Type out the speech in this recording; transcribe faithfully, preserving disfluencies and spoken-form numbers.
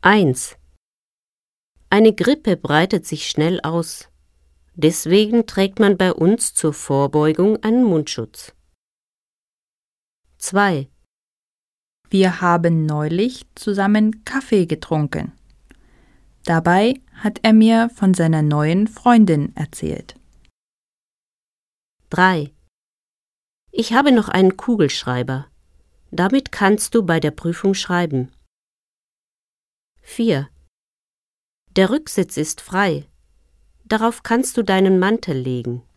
eins. Eine Grippe breitet sich schnell aus. Deswegen trägt man bei uns zur Vorbeugung einen Mundschutz. zwei. Wir haben neulich zusammen Kaffee getrunken. Dabei hat er mir von seiner neuen Freundin erzählt. drei. Ich habe noch einen Kugelschreiber. Damit kannst du bei der Prüfung schreiben. vier. Der Rücksitz ist frei. Darauf kannst du deinen Mantel legen.